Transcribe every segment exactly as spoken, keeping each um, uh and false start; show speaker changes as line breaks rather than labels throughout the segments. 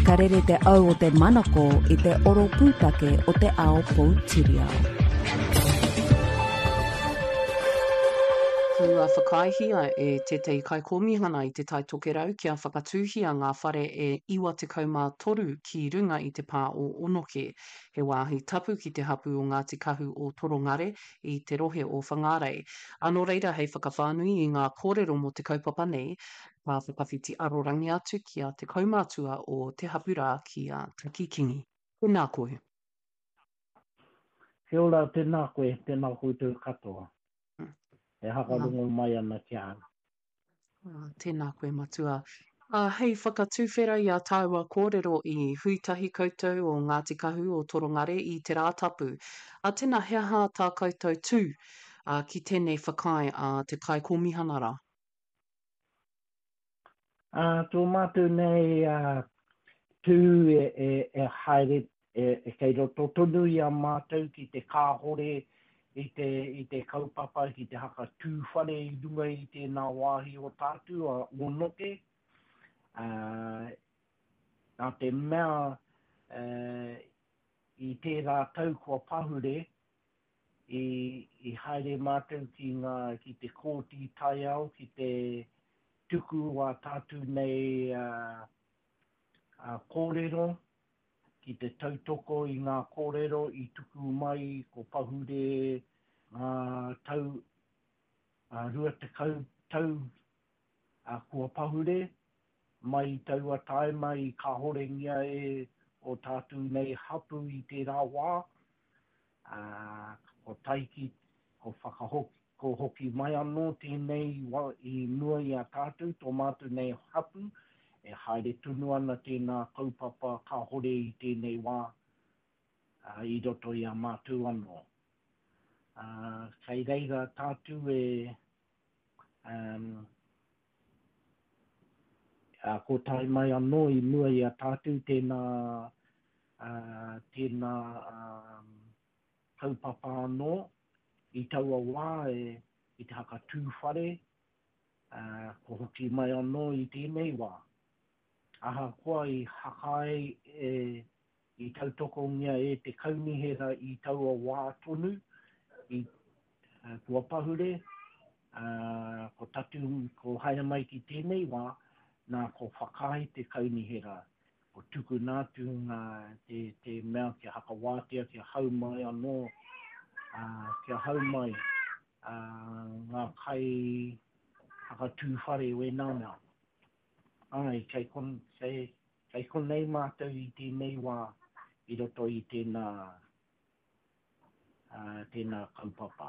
Ka rere te au o te manako i te oro pūtake o te ao Poutireo.
Kua whakaihia e te te kai komihana i te tai tokerau kia whakatūhia ngā whare e iwa te kaumā toru ki runga i te pā o Onoke. He wāhi tapu ki te hapu o Ngāti Kahu o Torongare i te rohe o Whangarei. Anō reira hei whakawhānui i ngā kōrero mo te kaupapa nei, ka whakawhiti arorangi atu ki a te kaumātua o te hapura ki a Takikingi. Tēnā koe.
He ora tēnā koe, tēnā koe tū katoa. E hakarungo mai ana ki ana.
Uh, tēnā koe matua. Uh, hei whakatūwhera i a tāua kōrero i huitahi koutou o Ngāti Kahu o Torongare i te rātapu. A tēnā hea hā tā koutou tū uh, ki tēnei whakai a uh, te kai komihana rā.
Uh, tō mātou nei uh, tū e, e, e haere e, e kei roto tonu i a mātou ki te kāhore I te, i te kaupapa, ki te haka tūwhare i runga i tēnā wāhi o tātu a Onoke. Uh, nā te mea uh, i tērā tau kua pahure i, i haere mātou ki, ngā, ki te kōti tai au, ki te tuku a tātu nei uh, uh, kōrero, ki te tautoko i ngā kōrero i tuku mai ko pahure uh, tau uh, rua te kau tau uh, kua pahure mai tau a tae mai ka horengia e o tātu nei hapu i te rā wā uh, ko taiki ko whakahoki ko hoki mai anō tēnei wā i nua i a tātu tō mātu nei hapu e haere tunu ana tēnā kaupapa ka hore i tēnei wā uh, i roto i a mātou anō. Uh, kei reira tātu e um, uh, ko tai mai anō i nua i a tātu tēnā, uh, tēnā um, kaupapa anō i taua wā e i te haka tūwhare uh, ko hoki mai anō i tēnei wā. Aha koa i hakai e, i tautoko ngia e te kaunihera i taua wā tonu i uh, kua pahure, uh, ko tatu ko haia mai ki tēnei wā, nā ko whakai te kaunihera. Ko tuku nātu ngā te, te mea kia haka wātea, kia hau mai anō, uh, kia hau mai uh, ngā kai haka tūwhare o e nāna. Ai, kei kon, kei, kei kon nei mātou i tēnei wā i roto i tēnā, uh, tēnā kaupapa.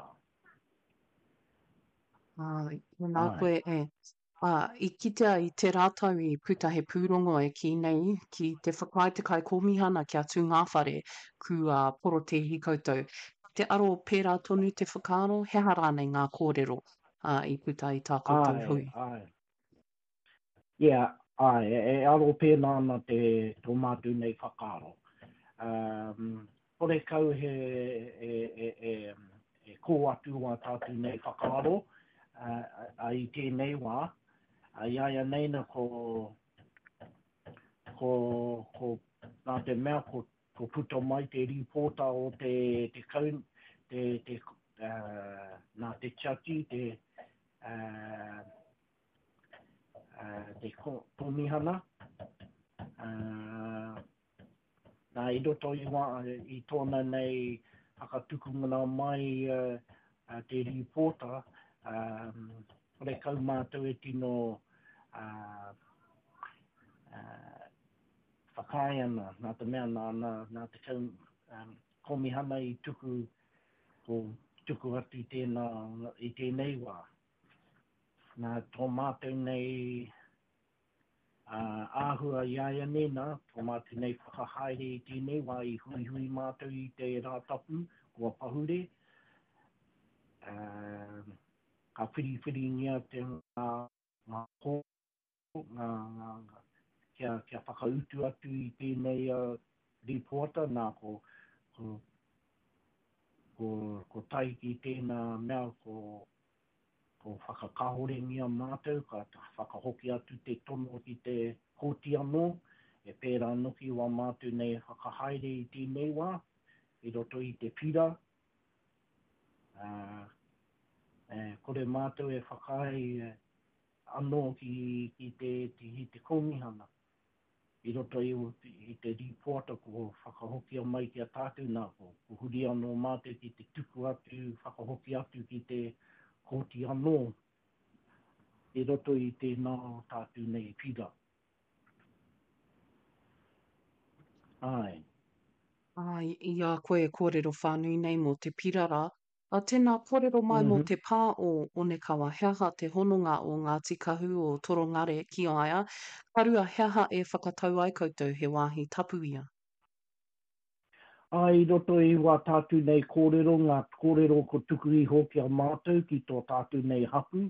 Ai, nā koe e. Uh, I kita i te rātau i puta he pūrongo e ki nei, ki te whakai te kai komihana kia tū ngā whare ku uh, poro te hi koutou. Te aro pērā tonu te whakaaro, he hara nei ngā kōrero uh, i puta i tā koutou hui.
Ai, ai. Yeah, ai, e, e aro pēnā ana te tō mātu nei whakaaro. Um, Pore kau he e, e, e, e kō atu a tātu nei whakaaro, uh, a i tēnei wā, a iaia nei na ko, ko, ko nā te mea ko, ko puta mai te ripota o te, te kaun, te, te, uh, nā te chati, te, uh, Uh, te komihana. Uh, nā i roto i, wā, i tōna nei hakatukumana mai uh, uh, te ripota, um, re kau mātou e tino uh, uh, whakai ana, nā te mea nā, nā, nā te kau um, komihana i tuku, ko tuku atu i tēnā, i tēnei wā. Nā tō mātou nei uh, āhua iaia nena, tō mātou nei whakahaere i tēnei wā i hui hui mātou i te rātapu, kua pahure. Uh, ka whiri whiri ngia te ngā ngā kō, ngā, ngā, kia, kia whakautu atu i tēnei uh, ripota, nā ko, ko, ko, ko taiki tēnā mea ko ko whakakahorengia mātou, ka whakahoki atu te tono ki te kōti anō, E pērā nuki wā mātu nei whakahaere i tēnei wā, i roto i te pira. Uh, e, kore mātu e whakahaere anō ki, ki te, te, te komihana. I roto i, i te reporter ko whakahokia mai ki a tātou nā ko. Ko huri anō mātu ki te tuku atu, whakahoki atu ki te koti anō. I roto i te nā tātou nei pira. Ai.
Ai, i a koe kōrero whānui nei mō te pirara. A tēnā kōrero mai mō
Mm-hmm.
te pā o Onekawa, heaha te hononga o ngā tikahu o Torongare ki aia. Karua heaha e whakatau ai koutou he wāhi tapu ia.
Ai, roto i wā tātou nei kōrero, ngā kōrero ko tuku i hoki a mātou ki tō tātou nei hapu.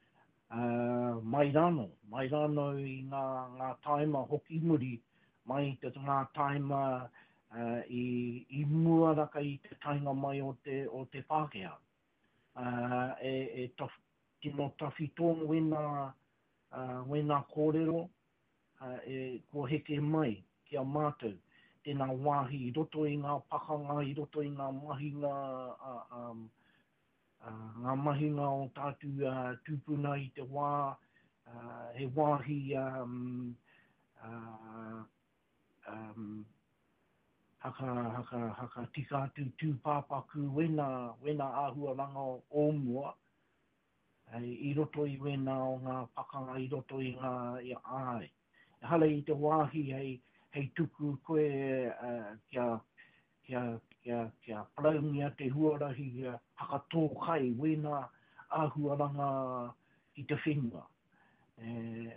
Uh, mai rano, mai rano i ngā, ngā taima hoki muri, mai te ngā taima uh, i, i mua raka i te tainga mai o te, o te Pākehā. Uh, e, e taf, tino tawhi tōngu wena, uh, wena kōrero, uh, e ko heke mai ki a mātou. Tēnā wāhi i roto i ngā pakanga, i roto i ngā mahinga, uh, um, uh, ngā mahinga o tātou uh, tūpuna i te wā, uh, he wāhi um, uh, um, haka, haka, haka tika atu tūpāpaku wena, wena āhua ranga o ōmua. Hei, i roto i wena o ngā pakanga, i roto i ngā i āe. Hale i te wāhi hei, hei tuku koe uh, kia, kia, kia, kia praungia te huarahi uh, hakatō kai wena āhuaranga i te whenua. E,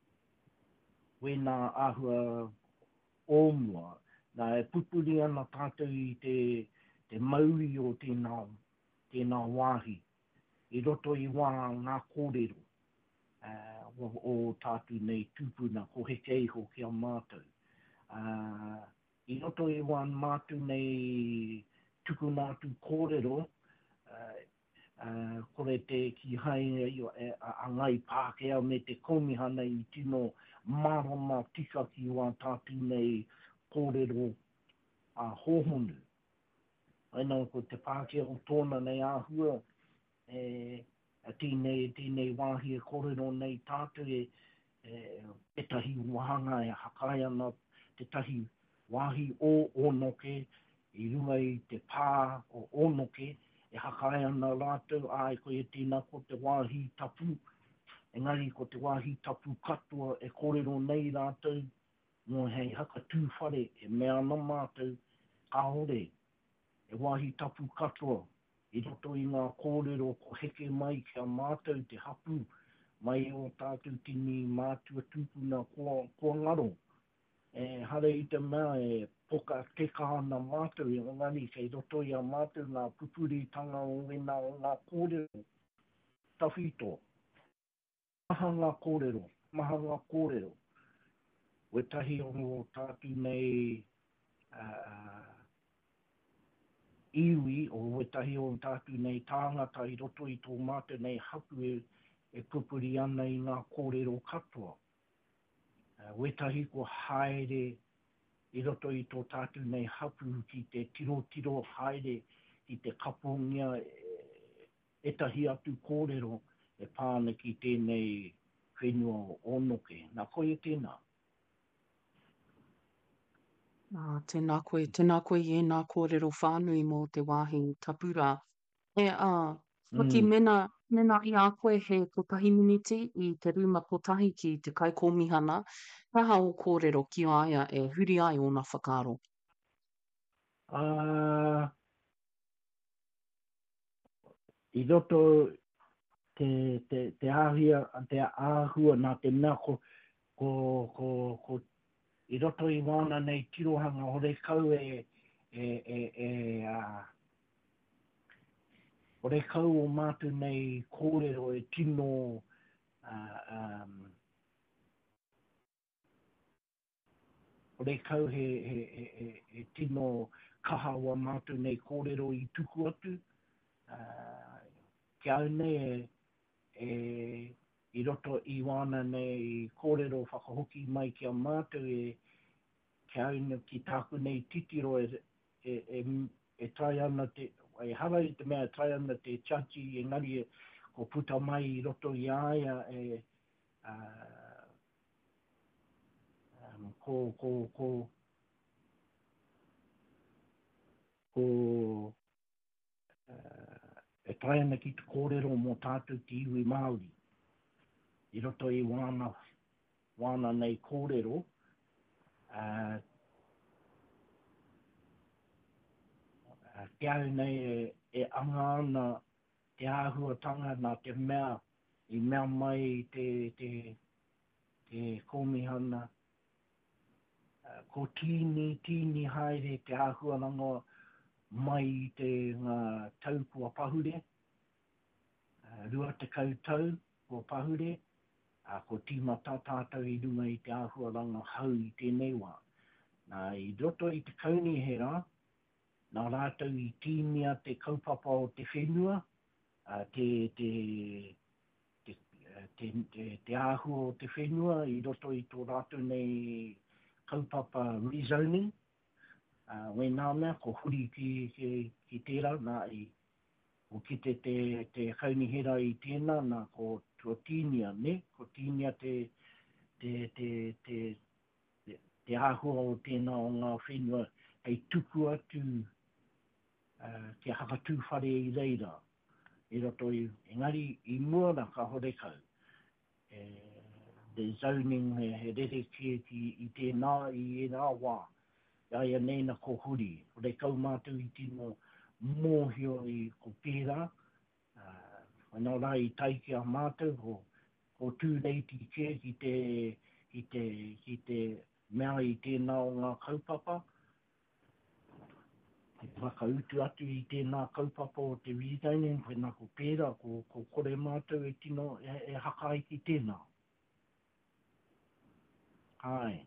wena āhua ōmua. Nā e pupuri ana tātou i te, te maui o tēnā, tēnā wāhi. I roto i wā ngā kōrero uh, o, o tātou nei tūpuna ko heke iho ki a mātou. Uh, I roto i wā mātou nei tukuna atu kōrero, uh, uh, kore te ki hainga i e, a, a ngai Pākehā me te komihana i tino marama tika ki wā tātou nei kōrero a uh, hōhonu. Aina ko te Pākehā o tōna nei āhua, e tēnei, tēnei wāhi e kōrero nei tātou e, e etahi wahanga e hakai ana te tahi wāhi o Onoke, i runga i te pā o Onoke, e hakai ana rātou ai ko e tēnā ko te wāhi tapu, engari ko te wāhi tapu katoa e kōrero nei rātou, mō hei haka tūwhare e mea ana mātou, kaore, e wāhi tapu katoa, i roto i ngā kōrero ko heke mai ki a mātou te hapu, mai o tātou tini mātua tūpuna kua, kua ngaro. E hare i te mea e poka teka ana mātou i ngani kei roto i a mātou ngā pupuri tanga o wena o ngā kōrero. Tawhito. Maha ngā kōrero, maha ngā kōrero. Wetahi o tātou nei uh, iwi o wetahi o tātou nei tāngata i roto i tō mātou nei hapu e, e pupuri ana i ngā kōrero katoa. Uh, wetahi ko haere i roto i tō tātou nei hapu ki te tiro tiro haere i te kapongia e, etahi atu kōrero e pāna ki tēnei whenua o Onoke. Nā koe e tēnā.
Ah, tēnā koe, tēnā koe i nā kōrero whānui mō te wāhi tapura. E a, uh, waki
Mm.
mena, mena i a koe he kotahi miniti i te rūma kotahi ki te kai komihana, kaha o kōrero ki aia e huri ai o nā whakaro.
Uh, I roto te, te, te āhia, te āhua nā te mea ko, ko, ko, ko i roto i wāna nei tirohanga hore kau e, e, e, e uh, hore kau o mātu nei kōrero e tino uh, um, hore kau he, he, he, he, he tino kaha wa mātu nei kōrero i tuku atu. Uh, kia au nei e, e i roto i wāna nei kōrero whakahoki mai ki a mātu e ke aina ki tāku nei titiro e, e, e, e trai ana te, e hara i te mea e trai ana te chachi e ngari e ko puta mai i roto i aia e uh, um, ko, ko, ko, ko uh, e trai ana ki te kōrero mō tātou ki iwi Māori. I roto i wana, wana nei kōrero, uh, te au nei e, e anga ana te āhuatanga nā te mea, i mea mai te, te, te komihana. Uh, ko tini, tini haere te āhuaranga mai i te ngā taupua pahure. Uh, rua te kautau ko pahure. Uh, ko tīmata tātou i runga i te āhuaranga hau i tēnei wā. Nā i roto i te kaunihera, nā rātou i tīmia te kaupapa o te whenua, uh, te, te, te, te, te, te āhua o te whenua, i roto i tō rātou nei kaupapa rezoning. Uh, we nā mea, ko huri ki, ki, ki tērā, nā i ko kite te, te kaunihera i tēnā, nā ko tua tīnia, ne? Ko tīnia te, te, te, te, te, te āhua o tēnā o ngā whenua, hei tuku atu uh, ke hakatū whare i reira. I roto i, engari i muara ka horekau. E, the zoning he, he rere ki, ki i tēnā i e rā wā. Iaia nēna ko huri. Hore kau mātou i tino mōhio i ko pērā. Uh, Whanau rā i taiki a mātou ko, ko tūreiti ke ki te, ki te, ki te mea i tēnā o ngā kaupapa. Te whakautu atu i tēnā kaupapa o te rezoning, whenā ko pērā, ko, ko kore mātou e tino e, e haka i ki tēnā. Ai.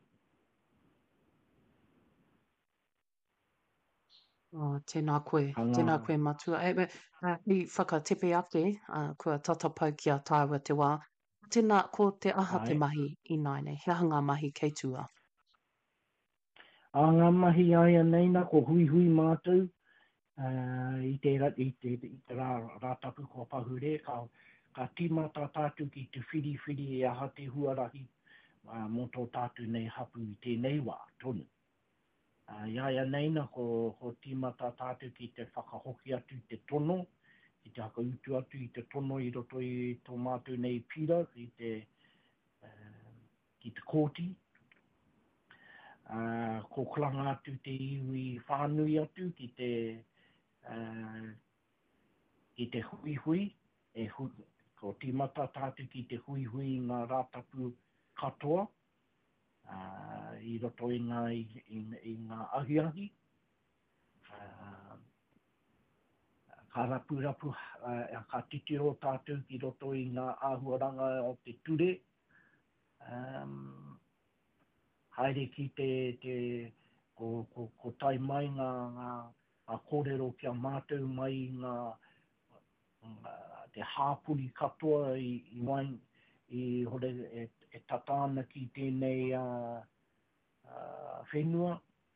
Oh, tēnā koe,
Hanga.
tēnā koe matua. E, e, i whakatepe ake, uh, kua tatapau ki a tāua te wā. Tēnā, ko te aha
Ai.
te mahi i naine, he hanga mahi kei tua.
A ngā mahi aia neina, ko hui hui mātou, uh, i te, i te, i te rā, rātapu kua pahure, ka, ka tīmata tātou ki te whiri whiri e aha te huarahi, uh, mō tō tātou nei hapu i tēnei wā, tonu. Uh, iaia neina, ko, ko tīmata tātou ki te whakahoki atu te tono, ki te haka utu atu i te tono i roto i tō mātou nei pira, ki te, uh, ki te kōti. Uh, ko klanga atu te iwi whānui atu ki te, uh, ki te hui hui, e hu, ko tīmata tātou ki te hui hui ngā rātapu katoa. Uh, i roto i ngā, i, i, i ngā ahiahi. Uh, ka rapu rapu, uh, ka titiro tātou ki roto i ngā āhuaranga o te ture. Um, haere ki te, te ko, ko, ko tai mai ngā, ngā, ngā kōrero kia mātou mai ngā, ngā te hāpuri katoa i, i wain, i hore e, e tatāna ki tēnei uh, uh, whenua.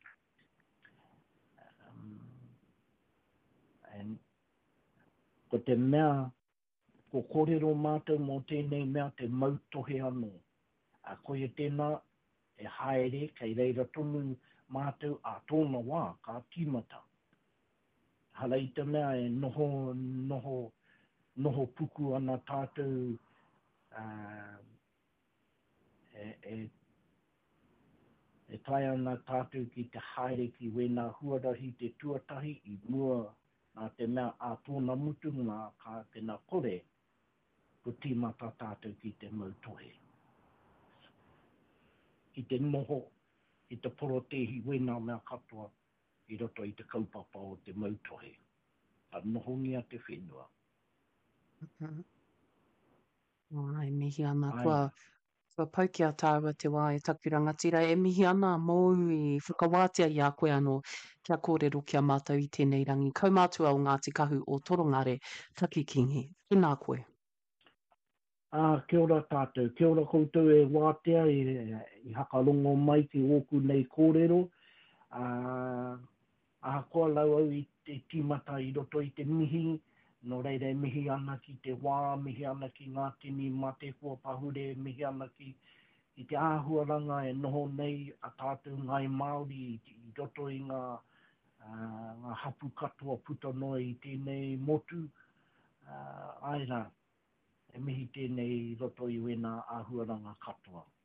Um, and ko te mea, ko kōrero mātou mō tēnei mea te mautohe anō. A koe tēnā e haere, kei reira tonu mātou a tōna wā, ka tīmata. Hala i te mea e noho, noho, noho puku ana tātou uh, e, e, e tai ana tātou ki te haere ki wēnā huarahi te tuatahi i mua nā te mea a tōna mutu ngā ka tēnā kore, ko tīmata tātou ki te mautohe. Ki te noho, ki te porotehi wēnā mea katoa, i roto i te kaupapa o te mautohe. A nohongia te whenua.
Mm-hmm. Ai, mihi ana,
Ai.
kua, kua pauki a tāua te wā e taku rangatira, e mihi ana mōu i whakawātia i a koe anō kia kōrero kia mātou i tēnei rangi. Kaumātua o Ngāti Kahu o Torongare, Takikingi. Tēnā koe.
Ah, kia ora tātou. Kia ora koutou e wātea i, i hakarongo mai ki oku nei kōrero. Ah, a koa lau au i te tīmata i roto i te mihi, no reire mihi ana ki te wā, mihi ana ki ngā tini mā te kua pahure, mihi ana ki i te āhuaranga e noho nei a tātou ngai Māori i, i roto i ngā, uh, ngā hapu katoa puta noa i tēnei motu. Uh, ai rā, e mihi tēnei roto i wena āhuaranga katoa.